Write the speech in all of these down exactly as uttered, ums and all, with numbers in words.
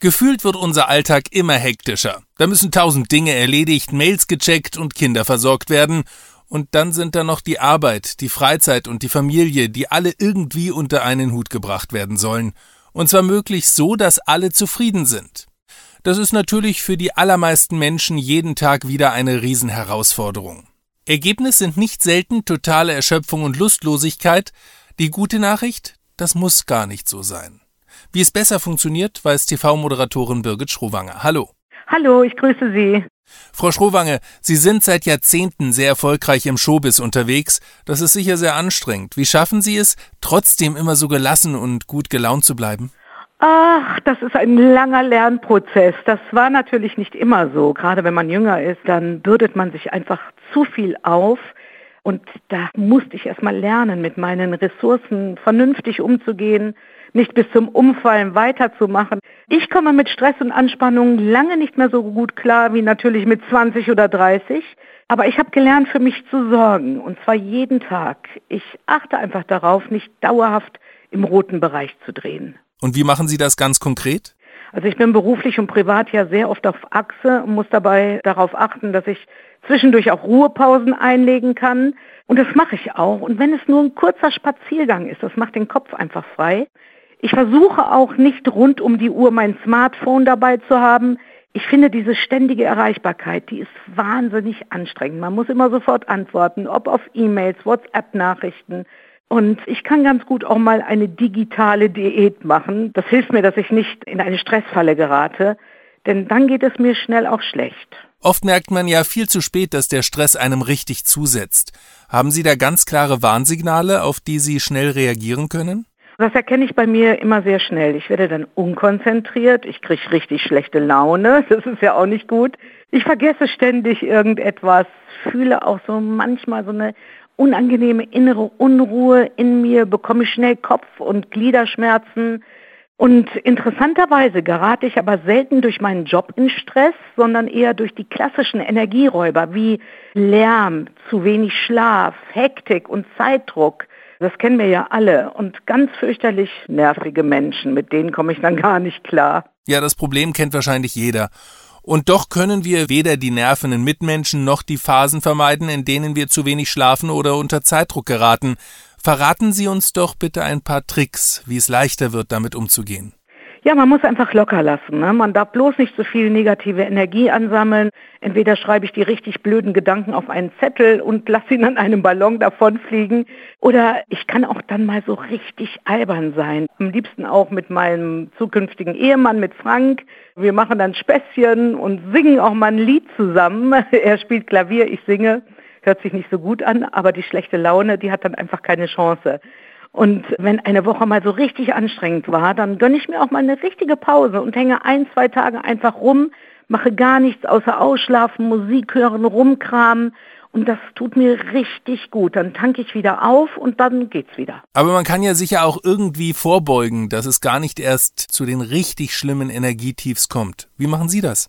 Gefühlt wird unser Alltag immer hektischer. Da müssen tausend Dinge erledigt, Mails gecheckt und Kinder versorgt werden. Und dann sind da noch die Arbeit, die Freizeit und die Familie, die alle irgendwie unter einen Hut gebracht werden sollen. Und zwar möglichst so, dass alle zufrieden sind. Das ist natürlich für die allermeisten Menschen jeden Tag wieder eine Riesenherausforderung. Ergebnis sind nicht selten totale Erschöpfung und Lustlosigkeit. Die gute Nachricht? Das muss gar nicht so sein. Wie es besser funktioniert, weiß T V-Moderatorin Birgit Schrowange. Hallo. Hallo, ich grüße Sie. Frau Schrowange, Sie sind seit Jahrzehnten sehr erfolgreich im Showbiz unterwegs. Das ist sicher sehr anstrengend. Wie schaffen Sie es, trotzdem immer so gelassen und gut gelaunt zu bleiben? Ach, das ist ein langer Lernprozess. Das war natürlich nicht immer so. Gerade wenn man jünger ist, dann bürdet man sich einfach zu viel auf. Und da musste ich erst mal lernen, mit meinen Ressourcen vernünftig umzugehen, nicht bis zum Umfallen weiterzumachen. Ich komme mit Stress und Anspannung lange nicht mehr so gut klar wie natürlich mit zwanzig oder dreißig. Aber ich habe gelernt, für mich zu sorgen, und zwar jeden Tag. Ich achte einfach darauf, nicht dauerhaft im roten Bereich zu drehen. Und wie machen Sie das ganz konkret? Also ich bin beruflich und privat ja sehr oft auf Achse und muss dabei darauf achten, dass ich zwischendurch auch Ruhepausen einlegen kann. Und das mache ich auch. Und wenn es nur ein kurzer Spaziergang ist, das macht den Kopf einfach frei. Ich versuche auch nicht rund um die Uhr mein Smartphone dabei zu haben. Ich finde, diese ständige Erreichbarkeit, die ist wahnsinnig anstrengend. Man muss immer sofort antworten, ob auf E-Mails, WhatsApp-Nachrichten. Und ich kann ganz gut auch mal eine digitale Diät machen. Das hilft mir, dass ich nicht in eine Stressfalle gerate, denn dann geht es mir schnell auch schlecht. Oft merkt man ja viel zu spät, dass der Stress einem richtig zusetzt. Haben Sie da ganz klare Warnsignale, auf die Sie schnell reagieren können? Das erkenne ich bei mir immer sehr schnell. Ich werde dann unkonzentriert, ich kriege richtig schlechte Laune, das ist ja auch nicht gut. Ich vergesse ständig irgendetwas, fühle auch so manchmal so eine unangenehme innere Unruhe in mir, bekomme schnell Kopf- und Gliederschmerzen. Und interessanterweise gerate ich aber selten durch meinen Job in Stress, sondern eher durch die klassischen Energieräuber wie Lärm, zu wenig Schlaf, Hektik und Zeitdruck. Das kennen wir ja alle. Und ganz fürchterlich nervige Menschen, mit denen komme ich dann gar nicht klar. Ja, das Problem kennt wahrscheinlich jeder. Und doch können wir weder die nervenden Mitmenschen noch die Phasen vermeiden, in denen wir zu wenig schlafen oder unter Zeitdruck geraten. Verraten Sie uns doch bitte ein paar Tricks, wie es leichter wird, damit umzugehen. Ja, man muss einfach locker lassen, ne? Man darf bloß nicht so viel negative Energie ansammeln. Entweder schreibe ich die richtig blöden Gedanken auf einen Zettel und lasse ihn an einem Ballon davonfliegen. Oder ich kann auch dann mal so richtig albern sein. Am liebsten auch mit meinem zukünftigen Ehemann, mit Frank. Wir machen dann Späßchen und singen auch mal ein Lied zusammen. Er spielt Klavier, ich singe. Hört sich nicht so gut an, aber die schlechte Laune, die hat dann einfach keine Chance. Und wenn eine Woche mal so richtig anstrengend war, dann gönne ich mir auch mal eine richtige Pause und hänge ein, zwei Tage einfach rum, mache gar nichts außer ausschlafen, Musik hören, rumkramen. Und das tut mir richtig gut. Dann tanke ich wieder auf und dann geht's wieder. Aber man kann ja sicher auch irgendwie vorbeugen, dass es gar nicht erst zu den richtig schlimmen Energietiefs kommt. Wie machen Sie das?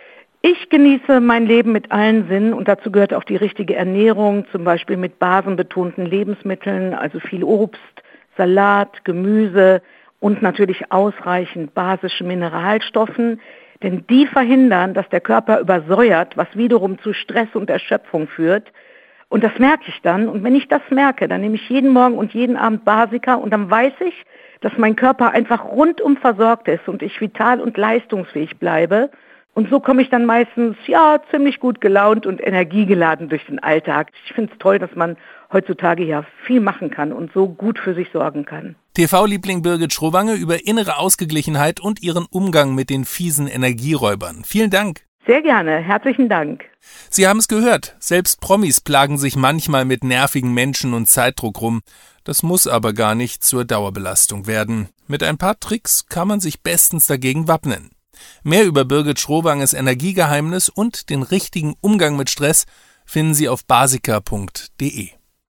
Ich genieße mein Leben mit allen Sinnen und dazu gehört auch die richtige Ernährung, zum Beispiel mit basenbetonten Lebensmitteln, also viel Obst, Salat, Gemüse und natürlich ausreichend basischen Mineralstoffen, denn die verhindern, dass der Körper übersäuert, was wiederum zu Stress und Erschöpfung führt. Und das merke ich dann. Und wenn ich das merke, dann nehme ich jeden Morgen und jeden Abend Basica und dann weiß ich, dass mein Körper einfach rundum versorgt ist und ich vital und leistungsfähig bleibe. Und so komme ich dann meistens, ja, ziemlich gut gelaunt und energiegeladen durch den Alltag. Ich finde es toll, dass man heutzutage ja viel machen kann und so gut für sich sorgen kann. T V-Liebling Birgit Schrowange über innere Ausgeglichenheit und ihren Umgang mit den fiesen Energieräubern. Vielen Dank. Sehr gerne, herzlichen Dank. Sie haben es gehört, selbst Promis plagen sich manchmal mit nervigen Menschen und Zeitdruck rum. Das muss aber gar nicht zur Dauerbelastung werden. Mit ein paar Tricks kann man sich bestens dagegen wappnen. Mehr über Birgit Schrowanges Energiegeheimnis und den richtigen Umgang mit Stress finden Sie auf basica punkt de.